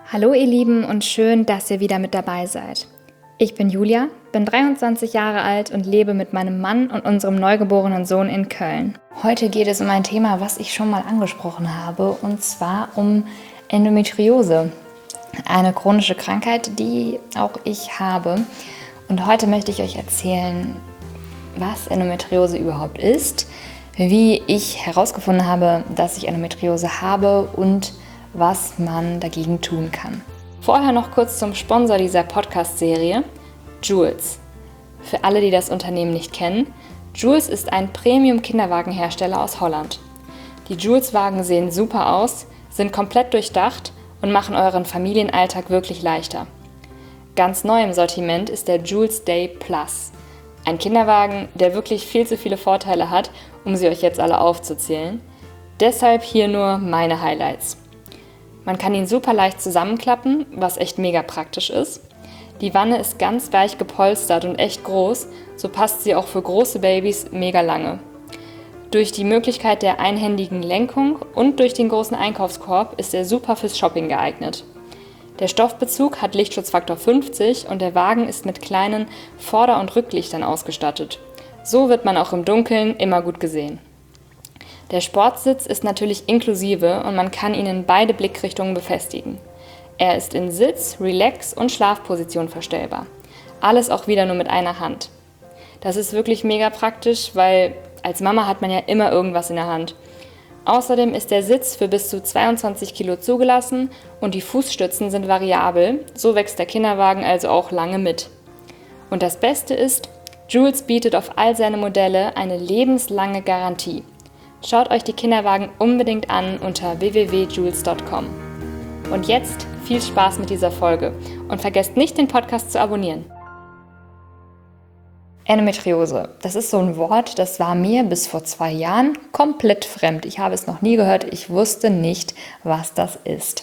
Hallo ihr Lieben und schön, dass ihr wieder mit dabei seid. Ich bin Julia, bin 23 Jahre alt und lebe mit meinem Mann und unserem neugeborenen Sohn in Köln. Heute geht es um ein Thema, was ich schon mal angesprochen habe, und zwar um Endometriose. Eine chronische Krankheit, die auch ich habe. Und heute möchte ich euch erzählen, was Endometriose überhaupt ist, wie ich herausgefunden habe, dass ich Endometriose habe und was man dagegen tun kann. Vorher noch kurz zum Sponsor dieser Podcast-Serie, Joules. Für alle, die das Unternehmen nicht kennen, Joules ist ein Premium-Kinderwagenhersteller aus Holland. Die Joules-Wagen sehen super aus, sind komplett durchdacht und machen euren Familienalltag wirklich leichter. Ganz neu im Sortiment ist der Joules Day Plus. Ein Kinderwagen, der wirklich viel zu viele Vorteile hat, um sie euch jetzt alle aufzuzählen. Deshalb hier nur meine Highlights. Man kann ihn super leicht zusammenklappen, was echt mega praktisch ist. Die Wanne ist ganz weich gepolstert und echt groß, so passt sie auch für große Babys mega lange. Durch die Möglichkeit der einhändigen Lenkung und durch den großen Einkaufskorb ist er super fürs Shopping geeignet. Der Stoffbezug hat Lichtschutzfaktor 50 und der Wagen ist mit kleinen Vorder- und Rücklichtern ausgestattet. So wird man auch im Dunkeln immer gut gesehen. Der Sportsitz ist natürlich inklusive und man kann ihn in beide Blickrichtungen befestigen. Er ist in Sitz-, Relax- und Schlafposition verstellbar. Alles auch wieder nur mit einer Hand. Das ist wirklich mega praktisch, weil als Mama hat man ja immer irgendwas in der Hand. Außerdem ist der Sitz für bis zu 22 Kilo zugelassen und die Fußstützen sind variabel, so wächst der Kinderwagen also auch lange mit. Und das Beste ist, Joules bietet auf all seine Modelle eine lebenslange Garantie. Schaut euch die Kinderwagen unbedingt an unter www.joules.com. Und jetzt viel Spaß mit dieser Folge und vergesst nicht, den Podcast zu abonnieren. Endometriose, das ist so ein Wort, das war mir bis vor 2 Jahren komplett fremd. Ich habe es noch nie gehört, ich wusste nicht, was das ist.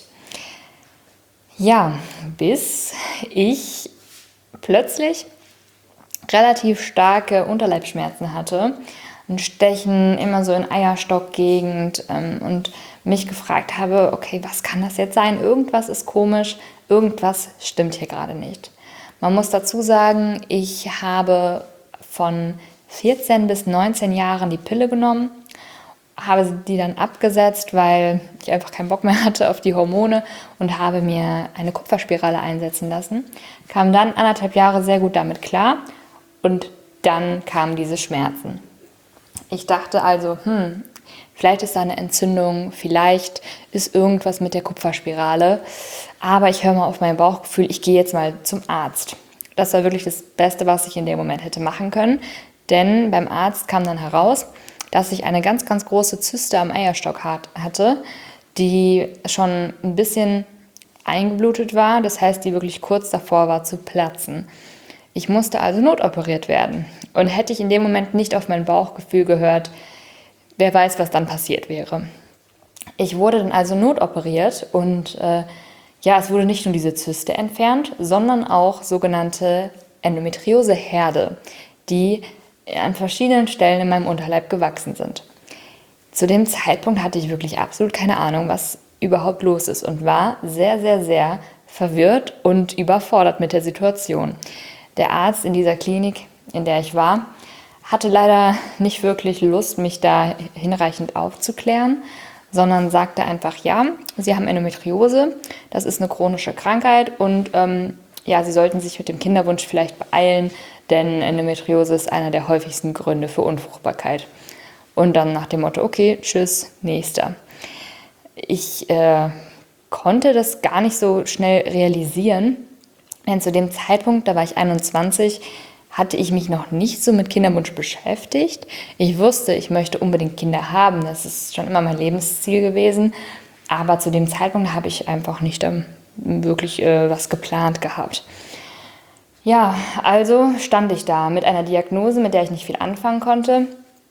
Ja, bis ich plötzlich relativ starke Unterleibsschmerzen hatte. Ein Stechen immer so in Eierstockgegend und mich gefragt habe, okay, was kann das jetzt sein? Irgendwas ist komisch, irgendwas stimmt hier gerade nicht. Man muss dazu sagen, ich habe von 14 bis 19 Jahren die Pille genommen, habe die dann abgesetzt, weil ich einfach keinen Bock mehr hatte auf die Hormone und habe mir eine Kupferspirale einsetzen lassen. Kam dann 1,5 Jahre sehr gut damit klar und dann kamen diese Schmerzen. Ich dachte also, vielleicht ist da eine Entzündung, vielleicht ist irgendwas mit der Kupferspirale, aber ich höre mal auf mein Bauchgefühl, ich gehe jetzt mal zum Arzt. Das war wirklich das Beste, was ich in dem Moment hätte machen können, denn beim Arzt kam dann heraus, dass ich eine ganz, ganz große Zyste am Eierstock hatte, die schon ein bisschen eingeblutet war, das heißt, die wirklich kurz davor war zu platzen. Ich musste also notoperiert werden. Und hätte ich in dem Moment nicht auf mein Bauchgefühl gehört, wer weiß, was dann passiert wäre. Ich wurde dann also notoperiert und es wurde nicht nur diese Zyste entfernt, sondern auch sogenannte Endometrioseherde, die an verschiedenen Stellen in meinem Unterleib gewachsen sind. Zu dem Zeitpunkt hatte ich wirklich absolut keine Ahnung, was überhaupt los ist und war sehr, sehr, sehr verwirrt und überfordert mit der Situation. Der Arzt in dieser Klinik, in der ich war, hatte leider nicht wirklich Lust, mich da hinreichend aufzuklären, sondern sagte einfach, ja, Sie haben Endometriose, das ist eine chronische Krankheit und Sie sollten sich mit dem Kinderwunsch vielleicht beeilen, denn Endometriose ist einer der häufigsten Gründe für Unfruchtbarkeit. Und dann nach dem Motto, okay, tschüss, nächster. Ich konnte das gar nicht so schnell realisieren, denn zu dem Zeitpunkt, da war ich 21, hatte ich mich noch nicht so mit Kinderwunsch beschäftigt. Ich wusste, ich möchte unbedingt Kinder haben, das ist schon immer mein Lebensziel gewesen. Aber zu dem Zeitpunkt habe ich einfach nicht wirklich was geplant gehabt. Ja, also stand ich da mit einer Diagnose, mit der ich nicht viel anfangen konnte.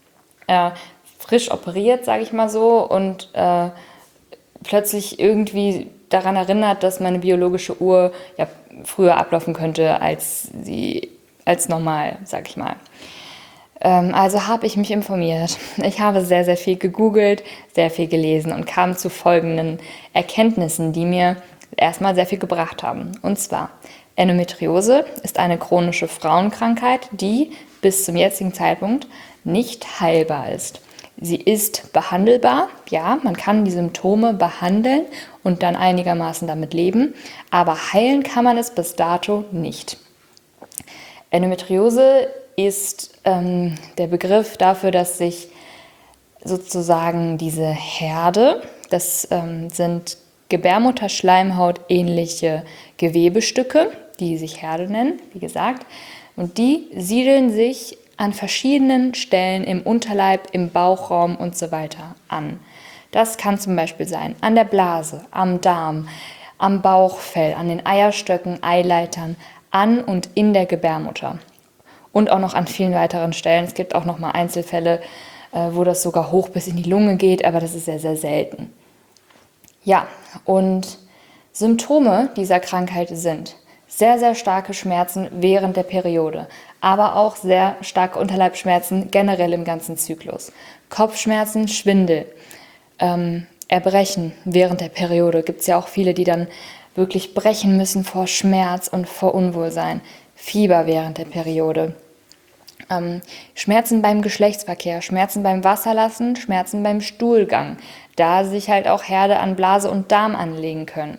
Frisch operiert, sage ich mal so, und plötzlich irgendwie daran erinnert, dass meine biologische Uhr ja früher ablaufen könnte als normal, sag ich mal. Also habe ich mich informiert. Ich habe sehr, sehr viel gegoogelt, sehr viel gelesen und kam zu folgenden Erkenntnissen, die mir erstmal sehr viel gebracht haben. Und zwar, Endometriose ist eine chronische Frauenkrankheit, die bis zum jetzigen Zeitpunkt nicht heilbar ist. Sie ist behandelbar, ja, man kann die Symptome behandeln und dann einigermaßen damit leben, aber heilen kann man es bis dato nicht. Endometriose ist der Begriff dafür, dass sich sozusagen diese Herde, das sind Gebärmutterschleimhaut ähnliche Gewebestücke, die sich Herde nennen, wie gesagt, und die siedeln sich an verschiedenen Stellen im Unterleib, im Bauchraum und so weiter an. Das kann zum Beispiel sein an der Blase, am Darm, am Bauchfell, an den Eierstöcken, Eileitern, an und in der Gebärmutter. Und auch noch an vielen weiteren Stellen. Es gibt auch noch mal Einzelfälle, wo das sogar hoch bis in die Lunge geht, aber das ist sehr, sehr selten. Ja, und Symptome dieser Krankheit sind sehr, sehr starke Schmerzen während der Periode, aber auch sehr starke Unterleibsschmerzen generell im ganzen Zyklus. Kopfschmerzen, Schwindel, Erbrechen während der Periode. Gibt es ja auch viele, die dann wirklich brechen müssen vor Schmerz und vor Unwohlsein. Fieber während der Periode. Schmerzen beim Geschlechtsverkehr, Schmerzen beim Wasserlassen, Schmerzen beim Stuhlgang, da sich halt auch Herde an Blase und Darm anlegen können.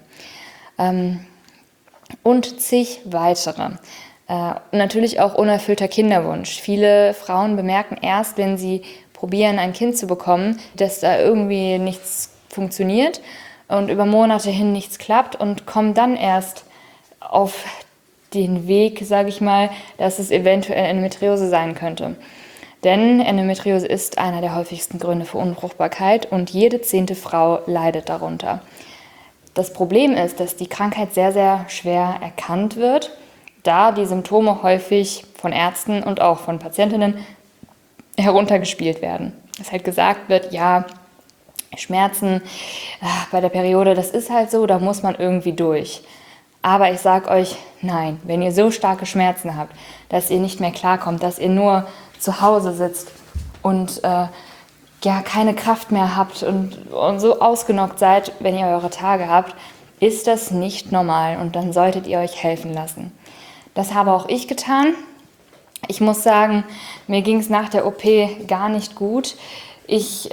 Und zig weitere. Natürlich auch unerfüllter Kinderwunsch. Viele Frauen bemerken erst, wenn sie probieren, ein Kind zu bekommen, dass da irgendwie nichts funktioniert und über Monate hin nichts klappt und kommen dann erst auf den Weg, sage ich mal, dass es eventuell Endometriose sein könnte. Denn Endometriose ist einer der häufigsten Gründe für Unfruchtbarkeit und jede 10. Frau leidet darunter. Das Problem ist, dass die Krankheit sehr, sehr schwer erkannt wird, da die Symptome häufig von Ärzten und auch von Patientinnen heruntergespielt werden. Es halt gesagt wird, ja, Schmerzen bei der Periode, das ist halt so, da muss man irgendwie durch. Aber ich sage euch, nein, wenn ihr so starke Schmerzen habt, dass ihr nicht mehr klarkommt, dass ihr nur zu Hause sitzt und keine Kraft mehr habt und so ausgenockt seid, wenn ihr eure Tage habt, ist das nicht normal und dann solltet ihr euch helfen lassen. Das habe auch ich getan. Ich muss sagen, mir ging es nach der OP gar nicht gut. Ich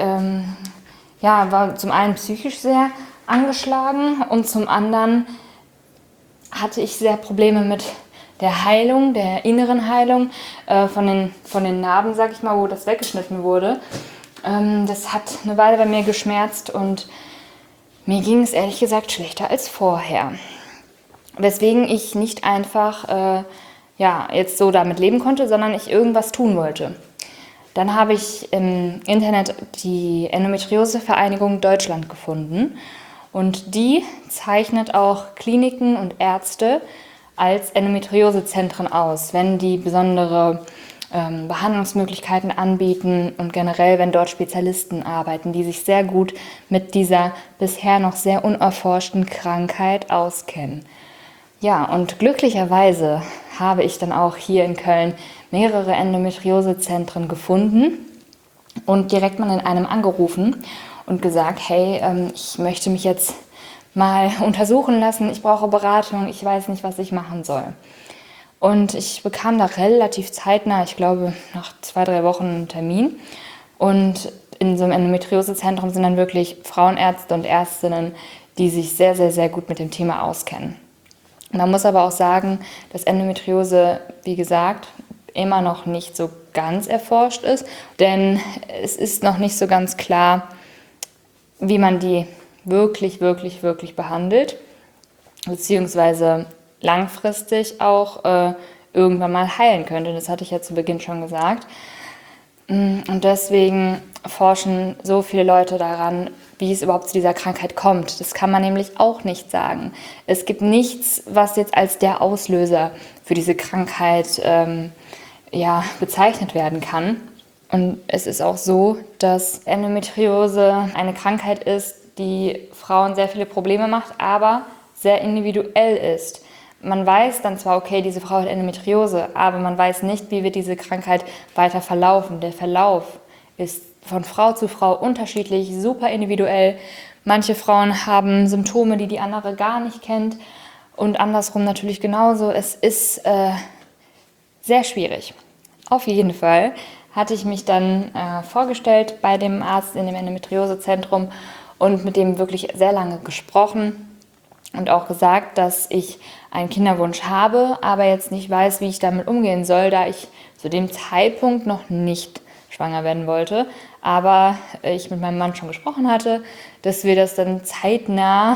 war zum einen psychisch sehr angeschlagen und zum anderen hatte ich sehr Probleme mit der Heilung, der inneren Heilung von den Narben, sag ich mal, wo das weggeschnitten wurde. Das hat eine Weile bei mir geschmerzt und mir ging es ehrlich gesagt schlechter als vorher. Weswegen ich nicht einfach jetzt so damit leben konnte, sondern ich irgendwas tun wollte. Dann habe ich im Internet die Endometriose-Vereinigung Deutschland gefunden. Und die zeichnet auch Kliniken und Ärzte als Endometriosezentren aus, wenn die besondere Behandlungsmöglichkeiten anbieten und generell, wenn dort Spezialisten arbeiten, die sich sehr gut mit dieser bisher noch sehr unerforschten Krankheit auskennen. Ja, und glücklicherweise habe ich dann auch hier in Köln mehrere Endometriosezentren gefunden und direkt mal in einem angerufen und gesagt, hey, ich möchte mich jetzt mal untersuchen lassen, ich brauche Beratung, ich weiß nicht, was ich machen soll. Und ich bekam da relativ zeitnah, ich glaube nach 2-3 Wochen einen Termin. Und in so einem Endometriosezentrum sind dann wirklich Frauenärzte und Ärztinnen, die sich sehr, sehr, sehr gut mit dem Thema auskennen. Man muss aber auch sagen, dass Endometriose, wie gesagt, immer noch nicht so ganz erforscht ist, denn es ist noch nicht so ganz klar, wie man die wirklich, wirklich, wirklich behandelt, beziehungsweise langfristig auch irgendwann mal heilen könnte. Das hatte ich ja zu Beginn schon gesagt. Und deswegen forschen so viele Leute daran, wie es überhaupt zu dieser Krankheit kommt. Das kann man nämlich auch nicht sagen. Es gibt nichts, was jetzt als der Auslöser für diese Krankheit bezeichnet werden kann. Und es ist auch so, dass Endometriose eine Krankheit ist, die Frauen sehr viele Probleme macht, aber sehr individuell ist. Man weiß dann zwar, okay, diese Frau hat Endometriose, aber man weiß nicht, wie wird diese Krankheit weiter verlaufen. Der Verlauf ist von Frau zu Frau unterschiedlich, super individuell. Manche Frauen haben Symptome, die andere gar nicht kennt und andersrum natürlich genauso. Es ist sehr schwierig. Auf jeden Fall hatte ich mich dann vorgestellt bei dem Arzt in dem Endometriosezentrum und mit dem wirklich sehr lange gesprochen und auch gesagt, dass ich einen Kinderwunsch habe, aber jetzt nicht weiß, wie ich damit umgehen soll, da ich zu dem Zeitpunkt noch nicht schwanger werden wollte. Aber ich mit meinem Mann schon gesprochen hatte, dass wir das dann zeitnah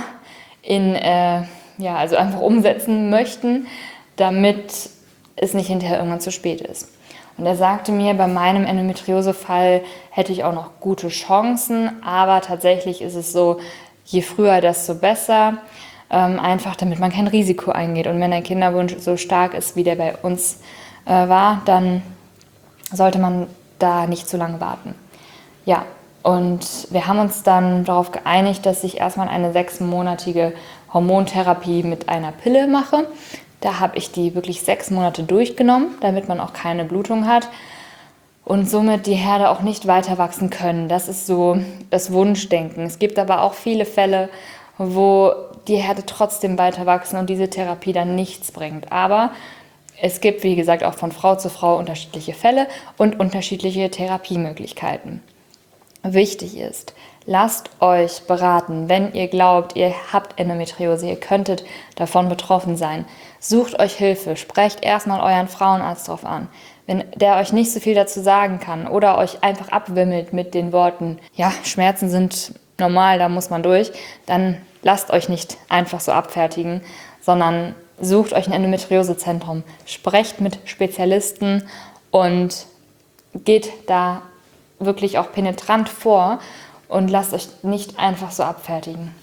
also einfach umsetzen möchten, damit es nicht hinterher irgendwann zu spät ist. Und er sagte mir, bei meinem Endometriose-Fall hätte ich auch noch gute Chancen, aber tatsächlich ist es so, je früher, desto besser, einfach damit man kein Risiko eingeht. Und wenn der Kinderwunsch so stark ist, wie der bei uns war, dann sollte man da nicht zu lange warten. Ja, und wir haben uns dann darauf geeinigt, dass ich erstmal eine 6-monatige Hormontherapie mit einer Pille mache. Da habe ich die wirklich 6 Monate durchgenommen, damit man auch keine Blutung hat und somit die Herde auch nicht weiter wachsen können. Das ist so das Wunschdenken. Es gibt aber auch viele Fälle, wo die Herde trotzdem weiter wachsen und diese Therapie dann nichts bringt. Aber es gibt, wie gesagt, auch von Frau zu Frau unterschiedliche Fälle und unterschiedliche Therapiemöglichkeiten. Wichtig ist, lasst euch beraten, wenn ihr glaubt, ihr habt Endometriose, ihr könntet davon betroffen sein. Sucht euch Hilfe, sprecht erstmal euren Frauenarzt drauf an. Wenn der euch nicht so viel dazu sagen kann oder euch einfach abwimmelt mit den Worten, ja, Schmerzen sind normal, da muss man durch, dann lasst euch nicht einfach so abfertigen, sondern sucht euch ein Endometriosezentrum, sprecht mit Spezialisten und geht da wirklich auch penetrant vor und lasst euch nicht einfach so abfertigen.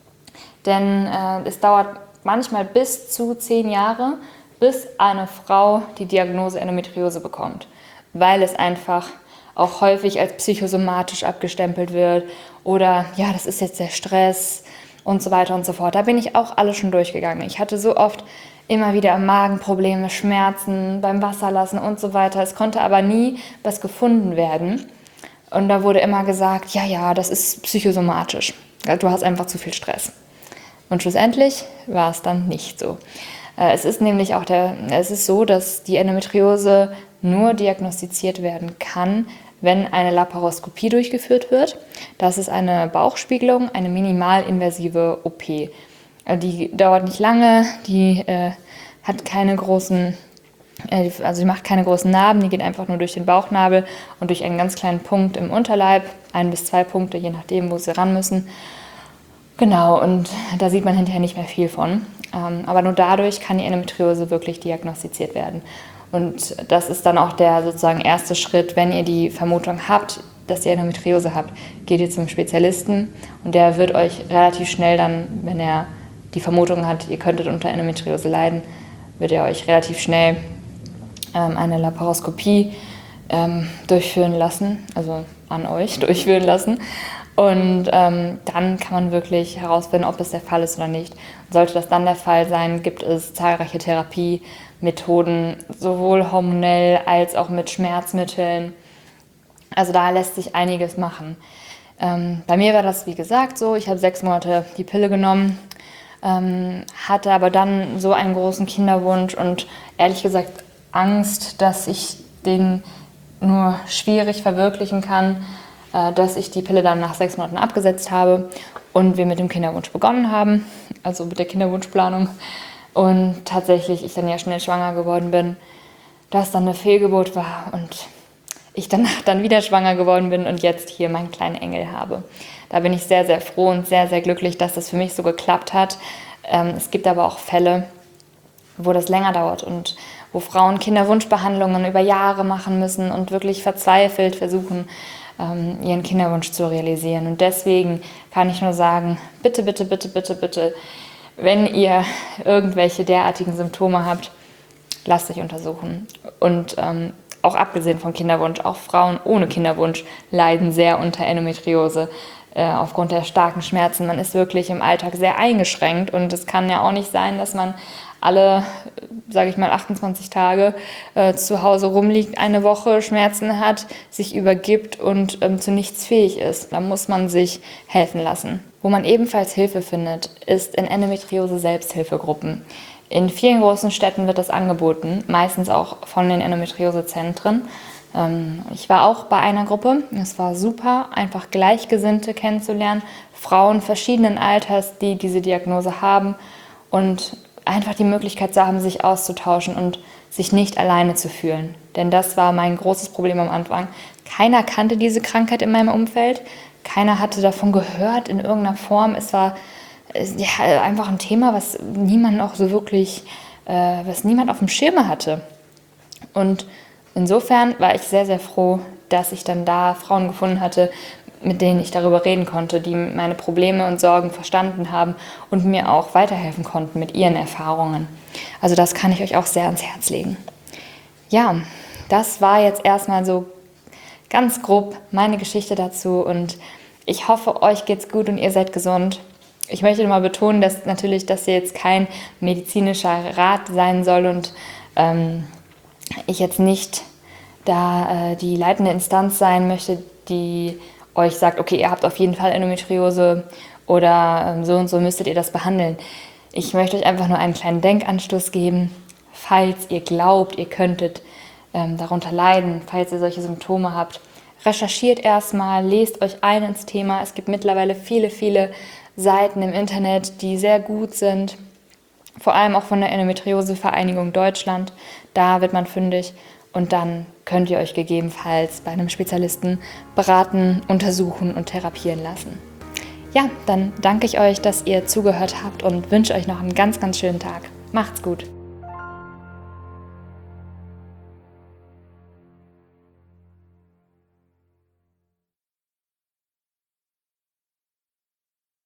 Denn es dauert manchmal bis zu 10 Jahre, bis eine Frau die Diagnose Endometriose bekommt, weil es einfach auch häufig als psychosomatisch abgestempelt wird oder ja, das ist jetzt der Stress und so weiter und so fort. Da bin ich auch alle schon durchgegangen. Ich hatte so oft immer wieder Magenprobleme, Schmerzen beim Wasserlassen und so weiter. Es konnte aber nie was gefunden werden. Und da wurde immer gesagt, ja, das ist psychosomatisch. Du hast einfach zu viel Stress. Und schlussendlich war es dann nicht so. Es ist nämlich auch so, dass die Endometriose nur diagnostiziert werden kann, wenn eine Laparoskopie durchgeführt wird. Das ist eine Bauchspiegelung, eine minimalinvasive OP. Die dauert nicht lange, die hat keine großen, die macht keine großen Narben, die geht einfach nur durch den Bauchnabel und durch einen ganz kleinen Punkt im Unterleib, 1 bis 2 Punkte, je nachdem, wo sie ran müssen. Genau, und da sieht man hinterher nicht mehr viel von. Aber nur dadurch kann die Endometriose wirklich diagnostiziert werden. Und das ist dann auch der sozusagen erste Schritt, wenn ihr die Vermutung habt, dass ihr Endometriose habt, geht ihr zum Spezialisten und der wird euch relativ schnell dann, wenn er die Vermutung hat, ihr könntet unter Endometriose leiden, wird er euch relativ schnell eine Laparoskopie durchführen lassen, also an euch durchführen lassen. Und dann kann man wirklich herausfinden, ob es der Fall ist oder nicht. Und sollte das dann der Fall sein, gibt es zahlreiche Therapiemethoden, sowohl hormonell als auch mit Schmerzmitteln. Also da lässt sich einiges machen. Bei mir war das, wie gesagt, so. Ich habe 6 Monate die Pille genommen, hatte aber dann so einen großen Kinderwunsch und ehrlich gesagt Angst, dass ich den nur schwierig verwirklichen kann, dass ich die Pille dann nach 6 Monaten abgesetzt habe und wir mit dem Kinderwunsch begonnen haben, also mit der Kinderwunschplanung. Und tatsächlich ich dann ja schnell schwanger geworden bin, dass dann eine Fehlgeburt war und ich danach dann wieder schwanger geworden bin und jetzt hier meinen kleinen Engel habe. Da bin ich sehr, sehr froh und sehr, sehr glücklich, dass das für mich so geklappt hat. Es gibt aber auch Fälle, wo das länger dauert und wo Frauen Kinderwunschbehandlungen über Jahre machen müssen und wirklich verzweifelt versuchen, ihren Kinderwunsch zu realisieren. Und deswegen kann ich nur sagen, bitte, bitte, bitte, bitte, bitte, wenn ihr irgendwelche derartigen Symptome habt, lasst euch untersuchen. Und auch abgesehen vom Kinderwunsch, auch Frauen ohne Kinderwunsch leiden sehr unter Endometriose aufgrund der starken Schmerzen. Man ist wirklich im Alltag sehr eingeschränkt und es kann ja auch nicht sein, dass man alle, sage ich mal, 28 Tage zu Hause rumliegt, eine Woche Schmerzen hat, sich übergibt und zu nichts fähig ist. Da muss man sich helfen lassen. Wo man ebenfalls Hilfe findet, ist in Endometriose-Selbsthilfegruppen. In vielen großen Städten wird das angeboten, meistens auch von den Endometriose-Zentren. Ich war auch bei einer Gruppe, es war super, einfach Gleichgesinnte kennenzulernen, Frauen verschiedenen Alters, die diese Diagnose haben und einfach die Möglichkeit zu haben, sich auszutauschen und sich nicht alleine zu fühlen. Denn das war mein großes Problem am Anfang. Keiner kannte diese Krankheit in meinem Umfeld, keiner hatte davon gehört in irgendeiner Form. Es war einfach ein Thema, was niemand auch so wirklich, was niemand auf dem Schirm hatte. Und insofern war ich sehr, sehr froh, dass ich dann da Frauen gefunden hatte, mit denen ich darüber reden konnte, die meine Probleme und Sorgen verstanden haben und mir auch weiterhelfen konnten mit ihren Erfahrungen. Also das kann ich euch auch sehr ans Herz legen. Ja, das war jetzt erstmal so ganz grob meine Geschichte dazu und ich hoffe, euch geht's gut und ihr seid gesund. Ich möchte nochmal betonen, dass natürlich das hier jetzt kein medizinischer Rat sein soll und ich jetzt nicht da die leitende Instanz sein möchte, die euch sagt, okay, ihr habt auf jeden Fall Endometriose oder so und so müsstet ihr das behandeln. Ich möchte euch einfach nur einen kleinen Denkanstoß geben, falls ihr glaubt, ihr könntet darunter leiden, falls ihr solche Symptome habt. Recherchiert erstmal, lest euch ein ins Thema. Es gibt mittlerweile viele, viele Seiten im Internet, die sehr gut sind, vor allem auch von der Endometriose-Vereinigung Deutschland. Da wird man fündig und dann könnt ihr euch gegebenenfalls bei einem Spezialisten beraten, untersuchen und therapieren lassen. Ja, dann danke ich euch, dass ihr zugehört habt und wünsche euch noch einen ganz, ganz schönen Tag. Macht's gut!